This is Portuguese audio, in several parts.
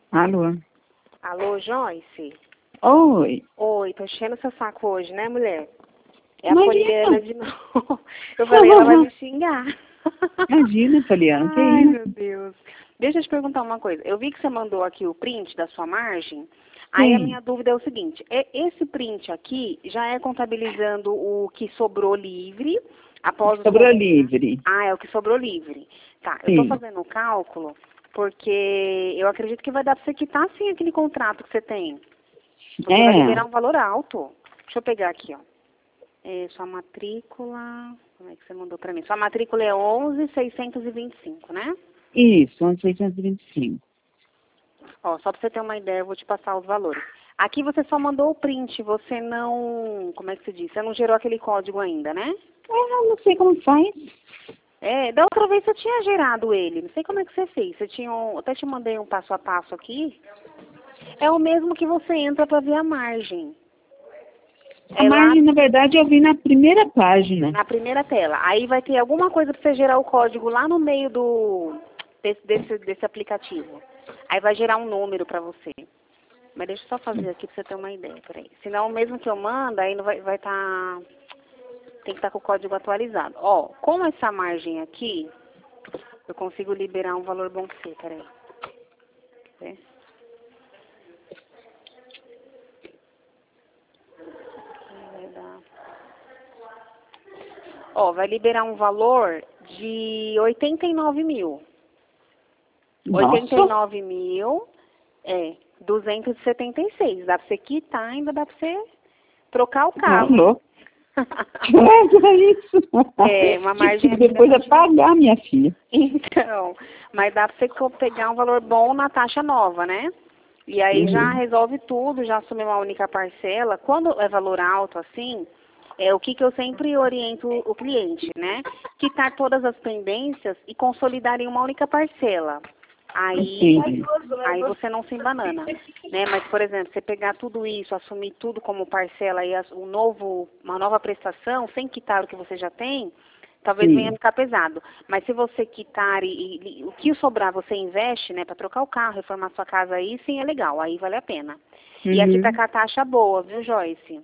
Alô? Alô, Joyce? Oi. Oi, tô enchendo seu saco hoje, né, mulher? É a Imagina. Poliana de novo. Eu falei, ela vai me xingar. Imagina, Poliana, que Ai, meu isso? Deus. Deixa eu te perguntar uma coisa. Eu vi que você mandou aqui o print da sua margem. Aí a Sim, minha dúvida é o seguinte. Esse print aqui já é contabilizando o que sobrou livre após os sobrou consignados? livre. Ah, é o que sobrou livre. Tá, eu tô Sim. fazendo o cálculo porque eu acredito que vai dar pra você quitar sim aquele contrato que você tem. Porque vai É, liberar um valor alto. Deixa eu pegar aqui, ó. Sua matrícula... Como é que você mandou pra mim? Sua matrícula é 11.625, né? isso, 11.625. Ó, só pra você ter uma ideia, eu vou te passar os valores. Aqui você só mandou o print, você não... Como é que se diz? Você não gerou aquele código ainda, né? Eu não sei como faz. Da outra vez você tinha gerado ele. Não sei como é que você fez. Você tinha até te mandei um passo a passo aqui. É o mesmo que você entra pra ver a margem. A É lá margem, na verdade, eu vi na primeira página. na primeira tela. Aí vai ter alguma coisa para você gerar o código lá no meio desse aplicativo. Aí vai gerar um número para você. Mas deixa eu só fazer aqui para você ter uma ideia, peraí. Senão, mesmo que eu manda, aí não vai estar... tem que estar com o código atualizado. Ó, com essa margem aqui, eu consigo liberar um valor bom pra você, peraí. Quer ver? Aqui vai dar... Ó, vai liberar um valor de 89 mil. Nossa, 89 mil, 276. Dá pra você quitar, ainda dá pra você trocar o tá carro, hein? louco. É isso. Uma Tive margem que aqui depois dessa de... apagar, minha filha. Então, mas dá pra você pegar um valor bom na taxa nova, né? E aí já Uhum. resolve tudo, já assume uma única parcela. Quando é valor alto assim, o que eu sempre oriento o cliente, né? Quitar todas as pendências e consolidar em uma única parcela. Aí, Entendi. aí você não se embanana, né? Mas, por exemplo, você pegar tudo isso, assumir tudo como parcela e uma nova prestação, sem quitar o que você já tem, talvez venha Sim. ficar pesado. Mas se você quitar e o que sobrar você investe, né, para trocar o carro, reformar sua casa aí, sim é legal, aí vale a pena. E aqui tá Uhum. com a taxa boa, viu, Joyce?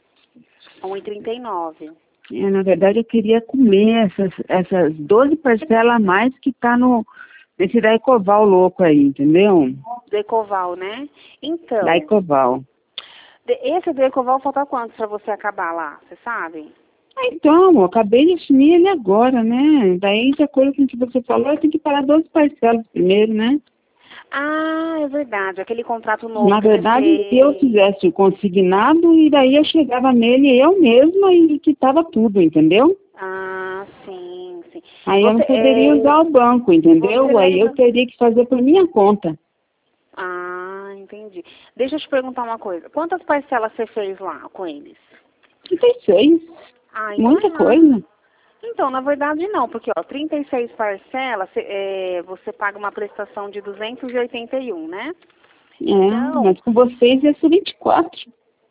1,39. Na verdade, eu queria comer essas 12 parcelas a mais que tá nesse da Ecoval louco aí, entendeu? Do Ecoval, né? Da Então, Ecoval. esse do Ecoval falta quanto para você acabar lá, você sabe? Então, eu acabei de assumir ele agora, né? Daí, de acordo com o que você falou, eu tenho que pagar 12 parcelas primeiro, né? Ah, é verdade. Aquele contrato novo Na que você verdade, se eu fez. tivesse o consignado, e daí eu chegava nele eu mesma e quitava tudo, entendeu? Ah, sim, sim. Aí eu não Você, poderia usar o banco, você entendeu? Aí eu lembra? teria que fazer por minha conta. Ah, entendi. Deixa eu te perguntar uma coisa. Quantas parcelas você fez lá com eles? 36, Ah, então é muita nada. coisa. Então, na verdade, não, porque, ó, 36 parcelas, você paga uma prestação de 281, né? Então, Mas com vocês ia ser 24.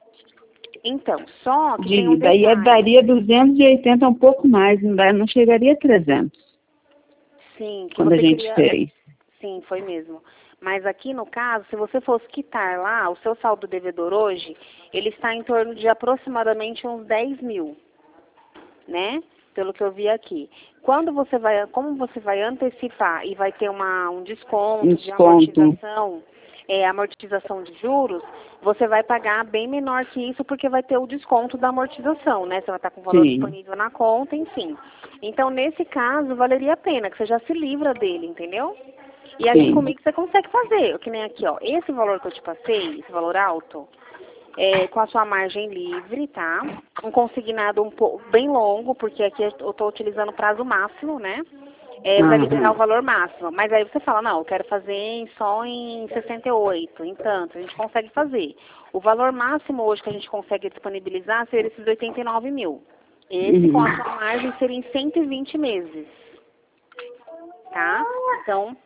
só que tem um Daí detalhe. daria 280, um pouco mais, não chegaria a 300, Sim, que quando a você gente queria. fez. Sim, foi mesmo. Mas aqui no caso, se você fosse quitar lá, o seu saldo devedor hoje, ele está em torno de aproximadamente uns 10 mil, né? Pelo que eu vi aqui. Como você vai antecipar e vai ter um Um desconto de desconto. amortização de juros, você vai pagar bem menor que isso porque vai ter o desconto da amortização, né? Você vai estar com o valor Sim, disponível na conta, enfim. Então, nesse caso, valeria a pena, que você já se livra dele, entendeu? E aqui sim. comigo você consegue fazer, que nem aqui, ó. Esse valor que eu te passei, esse valor alto, com a sua margem livre, tá? Um consignado bem longo, porque aqui eu estou utilizando prazo máximo, né? Para liberar o Aham. valor máximo. Mas aí você fala, não, eu quero fazer só em 68, em tanto, a gente consegue fazer. O valor máximo hoje que a gente consegue disponibilizar seria esses 89 mil. Esse com Uhum. a sua margem seria em 120 meses, tá? Então,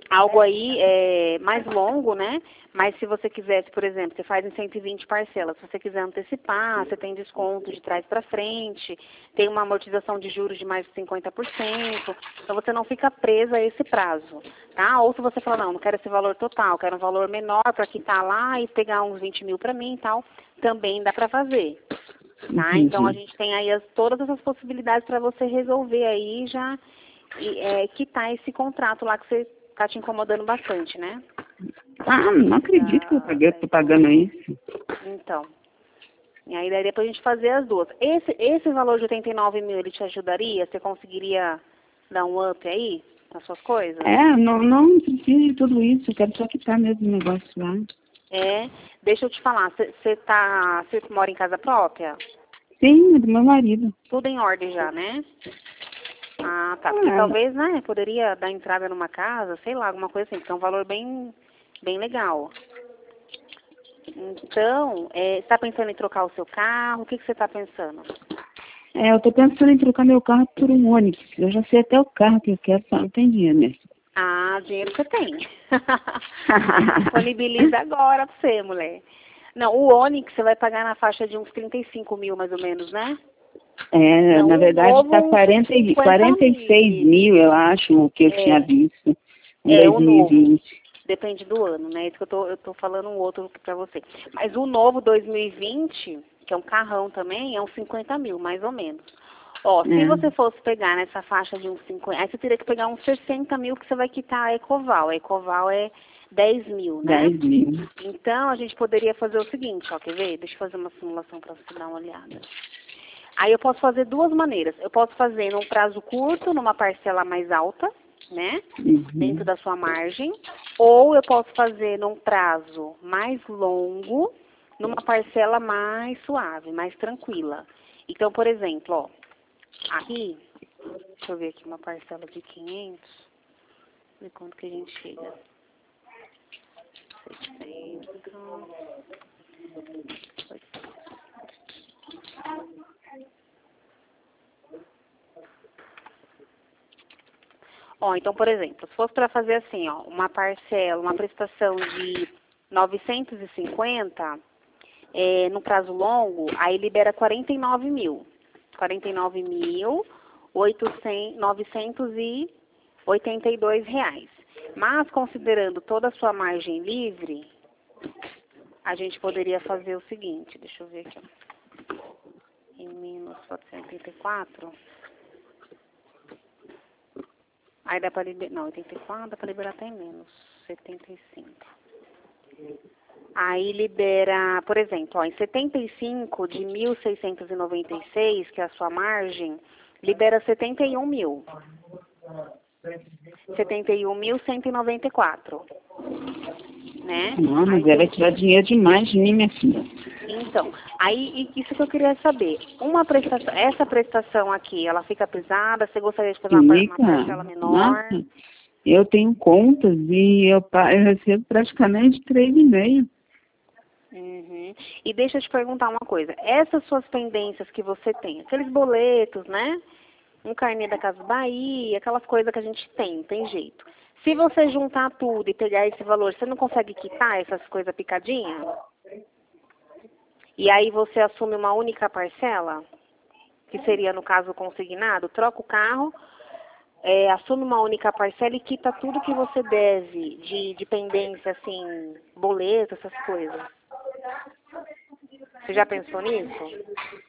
algo aí mais longo, né? Mas se você quisesse, por exemplo, você faz em 120 parcelas, se você quiser antecipar, você tem desconto de trás para frente, tem uma amortização de juros de mais de 50%, então você não fica presa a esse prazo, tá? Ou se você falar, não quero esse valor total, quero um valor menor para quitar lá e pegar uns 20 mil para mim e tal, também dá para fazer, tá? Então a gente tem aí todas essas possibilidades para você resolver aí já quitar esse contrato lá que você tá te incomodando bastante, né? Ah, não acredito que eu tô pagando isso. Então, e aí daí depois a gente fazer as duas. Esse valor de 89 mil, ele te ajudaria? Você conseguiria dar um up aí nas suas coisas? Não preciso de tudo isso, eu quero só quitar mesmo o negócio lá. Deixa eu te falar, você mora em casa própria? Sim, é do meu marido. Tudo em ordem já, né? Ah, tá. Porque talvez, né, poderia dar entrada numa casa, sei lá, alguma coisa assim, porque é um valor bem legal. Então, você está pensando em trocar o seu carro? O que você está pensando? Eu tô pensando em trocar meu carro por um Onix. Eu já sei até o carro que eu quero, só não tem dinheiro, né? Ah, dinheiro você tem. Disponibiliza agora pra você, mulher. Não, o Onix você vai pagar na faixa de uns 35 mil, mais ou menos, né? Não, na verdade está 46 mil, eu acho, o que eu tinha visto em 2020. O novo. Depende do ano, né? Isso que eu tô falando um outro pra você. Mas o novo 2020, que é um carrão também, é uns 50 mil, mais ou menos. Se você fosse pegar nessa faixa de uns 50, aí você teria que pegar uns 60 mil que você vai quitar a Ecoval. A Ecoval é 10 mil, né? 10 mil. Então, a gente poderia fazer o seguinte, quer ver? Deixa eu fazer uma simulação pra você dar uma olhada. Aí eu posso fazer duas maneiras. Eu posso fazer num prazo curto, numa parcela mais alta, né? Dentro da sua margem. Ou eu posso fazer num prazo mais longo, numa parcela mais suave, mais tranquila. Então, por exemplo, aqui, deixa eu ver aqui uma parcela de 500. Ver quanto que a gente chega. 600. Então, por exemplo, se fosse para fazer assim, uma parcela, uma prestação de 950, no prazo longo, aí libera 49 mil. 49.982 reais. Mas, considerando toda a sua margem livre, a gente poderia fazer o seguinte, deixa eu ver aqui, em menos 484... Aí dá para liberar, não, 84, dá para liberar até menos, 75. Aí libera, por exemplo, em 75 de 1.696, que é a sua margem, libera 71 mil. 71.194. Né? Não, mas ela vai tirar dinheiro demais de mim, minha filha. Então, aí isso que eu queria saber. Essa prestação aqui, ela fica pesada? Você gostaria de fazer uma parcela menor? Nossa, eu tenho contas e eu recebo praticamente 3,5. E deixa eu te perguntar uma coisa. Essas suas pendências que você tem, aqueles boletos, né? Um carnê da Casa Bahia, aquelas coisas que a gente tem jeito. Se você juntar tudo e pegar esse valor, você não consegue quitar essas coisas picadinhas? E aí você assume uma única parcela, que seria, no caso, consignado, troca o carro, assume uma única parcela e quita tudo que você deve de pendência, assim, boleto, essas coisas. Você já pensou nisso?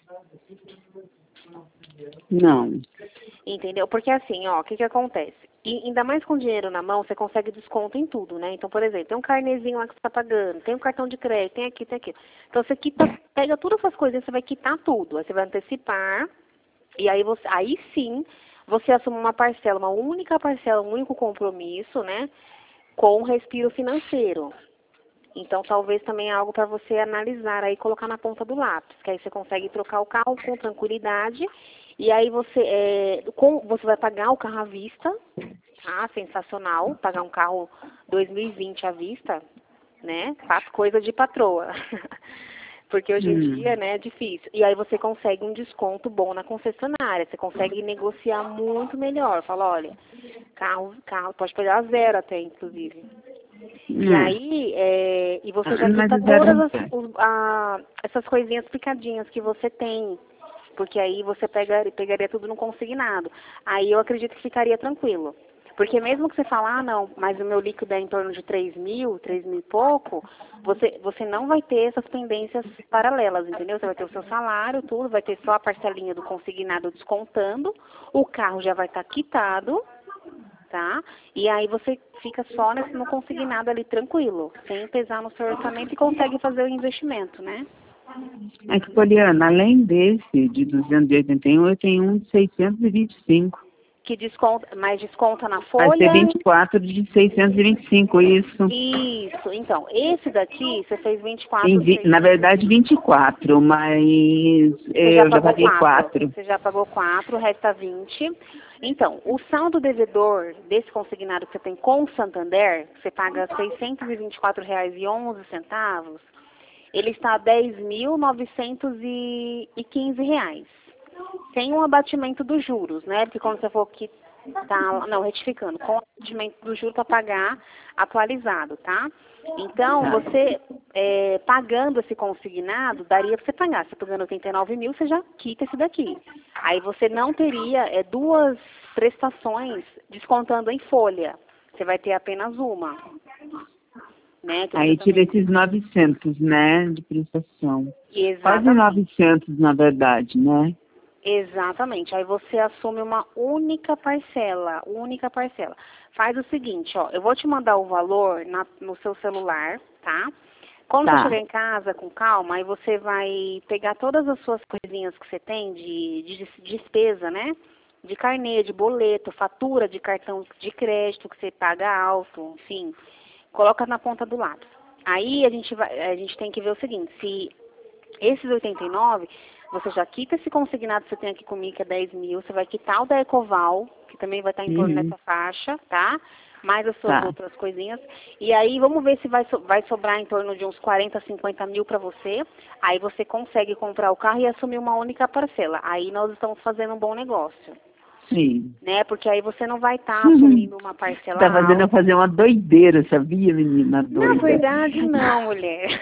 Não. Entendeu? Porque assim, o que acontece? E ainda mais com dinheiro na mão, você consegue desconto em tudo, né? Então, por exemplo, tem um carnezinho lá que você está pagando, tem um cartão de crédito, tem aqui, tem aquilo. Então, você pega todas essas coisas, você vai quitar tudo. Aí você vai antecipar, e aí sim, você assume uma parcela, uma única parcela, um único compromisso, né? Com respiro financeiro. Então, talvez também é algo para você analisar aí, colocar na ponta do lápis, que aí você consegue trocar o carro com tranquilidade. E aí você vai pagar o carro à vista, tá? Sensacional, pagar um carro 2020 à vista, né? Faz coisa de patroa. Porque hoje em dia, né, é difícil. E aí você consegue um desconto bom na concessionária. Você consegue negociar muito melhor. Fala, olha, carro, pode pegar zero até, inclusive. E aí, e você já Mas quita zero todas não sai. essas coisinhas picadinhas que você tem. Porque aí você pegaria tudo no consignado. Aí eu acredito que ficaria tranquilo. Porque mesmo que você fale, ah, não, mas o meu líquido é em torno de 3 mil e pouco, você não vai ter essas pendências paralelas, entendeu? Você vai ter o seu salário, tudo, vai ter só a parcelinha do consignado descontando, o carro já vai estar quitado, tá? E aí você fica só no consignado ali tranquilo, sem pesar no seu orçamento e consegue fazer o investimento, né? É que, Poliana, além desse de 281, eu tenho um de 625. Que desconta, mas desconta na Vai ser folha. 24 de 625, isso. Isso, então, esse daqui, você fez 24, Na verdade, 24, mas eu já paguei 4. Você já pagou 4, resta 20. Então, o saldo devedor desse consignado que você tem com o Santander, você paga R$ 624,11, ele está a R$ 10.915. Sem um abatimento dos juros, né? Porque quando você for retificando, com o abatimento do juro para pagar atualizado, tá? Então, você pagando esse consignado, daria para você pagar. Você pagando 89 mil, você já quita esse daqui. Aí você não teria duas prestações descontando em folha. Você vai ter apenas uma. Né? Aí tira esses 900, né, de prestação. Exatamente. Quase 900, na verdade, né? Exatamente. Aí você assume uma única parcela, Faz o seguinte, ó, eu vou te mandar o valor no seu celular, tá? Quando você chegar em casa com calma, aí você vai pegar todas as suas coisinhas que você tem de despesa, né? De carnê, de boleto, fatura de cartão de crédito que você paga alto, enfim, coloca na ponta do lápis. Aí a gente tem que ver o seguinte, se esses 89, você já quita esse consignado que você tem aqui comigo, que é 10 mil, você vai quitar o da Ecoval, que também vai estar em torno dessa faixa, tá? Mais as suas outras coisinhas. E aí, vamos ver se vai sobrar em torno de uns 40, 50 mil para você. Aí você consegue comprar o carro e assumir uma única parcela. Aí nós estamos fazendo um bom negócio. Sim. Né? Porque aí você não vai estar assumindo uma parcela Tá fazendo eu fazer uma doideira, sabia, menina doida? Na verdade, não, mulher.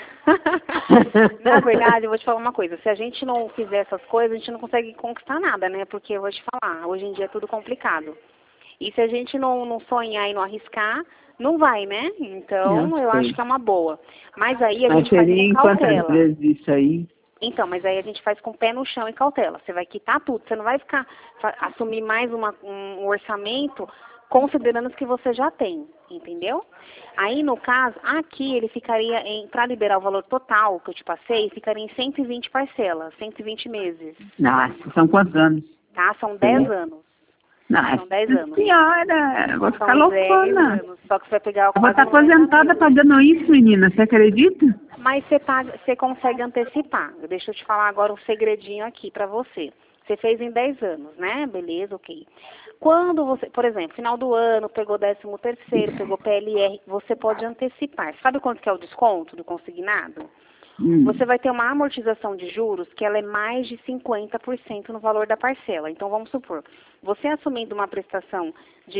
Na verdade, eu vou te falar uma coisa. Se a gente não fizer essas coisas, a gente não consegue conquistar nada, né? Porque eu vou te falar, hoje em dia é tudo complicado. E se a gente não sonhar e não arriscar, não vai, né? Então, eu acho que é uma boa. Mas aí a gente faz com cautela. Quantas vezes isso aí? Então, mas aí a gente faz com o pé no chão e cautela. Você vai quitar tudo. Você não vai assumir mais um orçamento considerando os que você já tem, entendeu? Aí, no caso, aqui ele ficaria para liberar o valor total que eu te passei, ficaria em 120 parcelas, 120 meses. Nossa, são quantos anos? Tá? São 10 anos. Nossa, são 10 anos. Senhora, vou ficar São loucona. 10 anos. Só que você vai pegar Eu vou estar aposentada pagando isso, menina, você acredita? Mas você consegue antecipar. Deixa eu te falar agora um segredinho aqui para você. Você fez em 10 anos, né? Beleza, ok. Quando você, por exemplo, final do ano, pegou 13º, pegou PLR, você pode antecipar. Sabe quanto que é o desconto do consignado? Você vai ter uma amortização de juros que ela é mais de 50% no valor da parcela. Então, vamos supor, você assumindo uma prestação de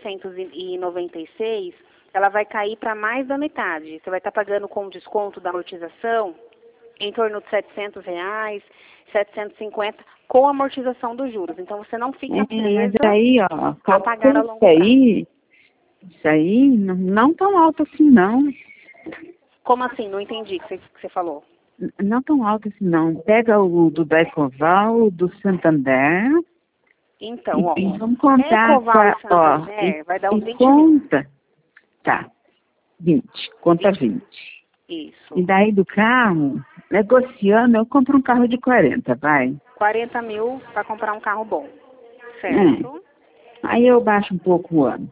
1.696, ela vai cair para mais da metade. Você vai estar pagando com desconto da amortização em torno de R$700, 750, com a amortização dos juros. Então, você não fica presa aí, ó, a pagar a longo prazo. Isso aí não tão alto assim, não. Como assim? Não entendi o que você falou. Não tão alto assim, não. Pega o do Ecoval, do Santander. Então, ó. Vamos contar. Ecoval e Santander vai dar uns 20 conta. Tá. 20. Conta 20. Isso. E daí do carro, negociando, eu compro um carro de 40, vai. 40 mil para comprar um carro bom. Certo. Aí eu baixo um pouco o ano.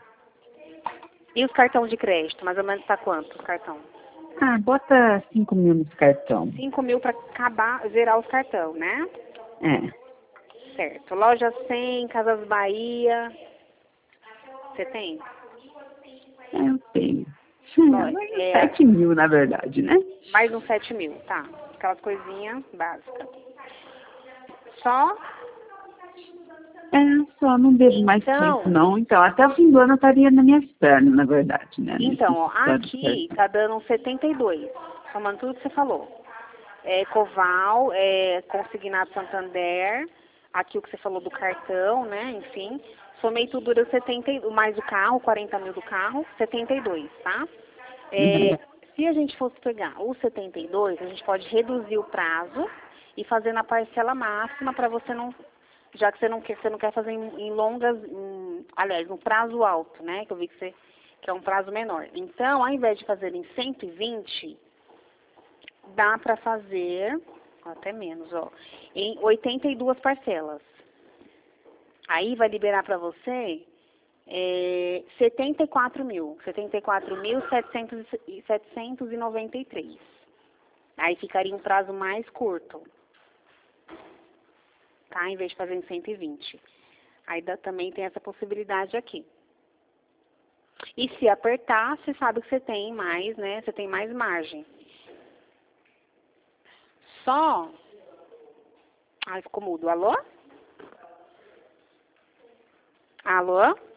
E os cartões de crédito? Mais ou menos tá quanto o cartão? Bota 5 mil nos cartão. 5 mil para zerar os cartão, né? Certo. Loja 100, Casas Bahia. Você tem? Eu tenho. 7 mil, na verdade, né? Mais uns 7 mil, tá. aquelas coisinhas básicas. Só? Só não vejo mais tempo, não. Então, até o fim do ano eu estaria nas minhas pernas, na verdade, né? Então, ó, aqui tá dando 72, somando tudo que você falou. Coval, Consignado Santander, aqui o que você falou do cartão, né, enfim. Somei tudo, deu 70, mais o carro, 40 mil do carro, 72, tá? Se a gente fosse pegar os 72, a gente pode reduzir o prazo e fazer na parcela máxima para você não, já que você não quer fazer em longas, aliás, no prazo alto, né, que eu vi que é um prazo menor. Então, ao invés de fazer em 120, dá para fazer, até menos, ó, em 82 parcelas. Aí vai liberar para você 74.793. Aí ficaria um prazo mais curto, tá? Em vez de fazer em 120. Aí também tem essa possibilidade aqui. E se apertar, você sabe que você tem mais, né? Você tem mais margem. Só... Ai, ficou mudo. Alô? Alô?